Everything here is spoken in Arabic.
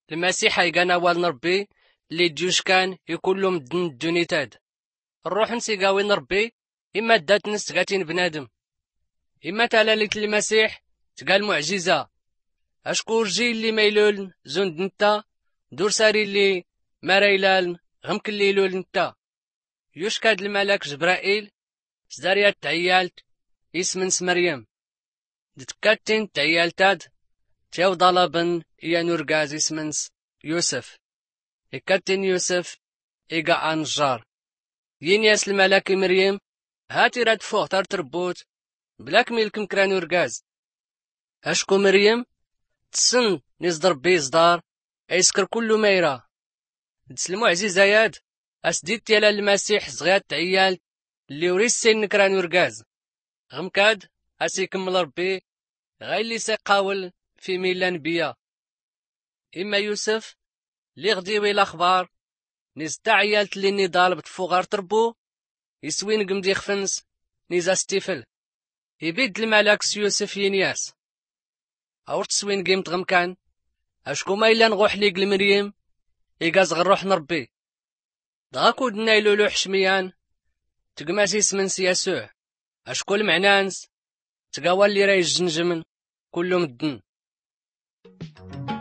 المسيح يقانا والنربي اللي جوش كان يكون له مدن الدونيتاد. الروح نسيقاوي نربي إما دات نسقاتين بنادم، إما تلالت المسيح تقال معجزة. أشكو رجي اللي ميلول زند نتا دور ساري اللي مريلال غمك اللي لول نتا. يشكاد الملك جبرائيل سداريات تعيالت اسمنس مريم دتكاتين تعيالتاد تيو ضلبن إيا نورقاز اسمنس يوسف. إكاتين يوسف إيقا أنجار ين ياس الملك مريم هاتي راد فوق تار تربوت بلاك ميلكم كرا نورقاز. أشكو مريم تسن نصدر بيصدار أيسكر كل ميرا تسلمو عزيزة ياد أسديد تيالا المسيح صغيات تعيال اللي وريس سين نكرا نورقاز. غمكاد أسيكمل ربي غاي اللي سيقاول في ميلان بيا. إما يوسف لي غديوي الأخبار نزتا عيالت اللي نضال بتفوغار تربو يسوين قمدي خفنس نيزا ستيفل يبيد الملك يوسف ينياس أور تسوين قيمت غمكان. أشكو ما إلا نغوح ليق المريم إيقاز غنروح نربي دغاكو دنا يلولو حشميان تقماسي اسمنس يسوع. أشكو المعنانس تقاوى اللي راي الجنجمن كلهم الدن.